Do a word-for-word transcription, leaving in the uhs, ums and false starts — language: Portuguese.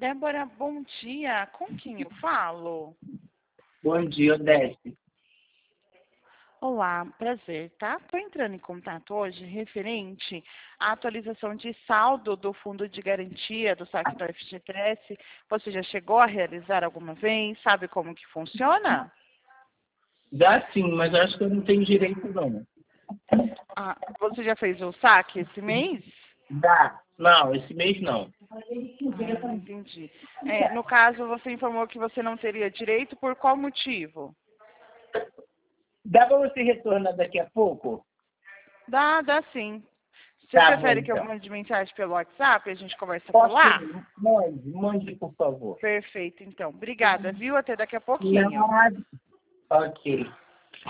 Débora, bom dia. Com quem eu falo? Bom dia, Odete. Olá, prazer, tá? Estou entrando em contato hoje referente à atualização de saldo do Fundo de Garantia do saque do F G T S. Você já chegou a realizar alguma vez? Sabe como que funciona? Dá sim, mas eu acho que eu não tenho direito, não. Ah, você já fez o saque esse mês? Dá. Não, esse mês não. Ah, entendi. É, no caso, você informou que você não teria direito, por qual motivo? Dá para você retornar daqui a pouco? Dá, dá sim. Você Tá bom, prefere que eu então. mande mensagem pelo WhatsApp e a gente conversa por Posso? lá? Mande, mande, por favor. Perfeito, então. Obrigada, viu? Até daqui a pouquinho. Não. Ok.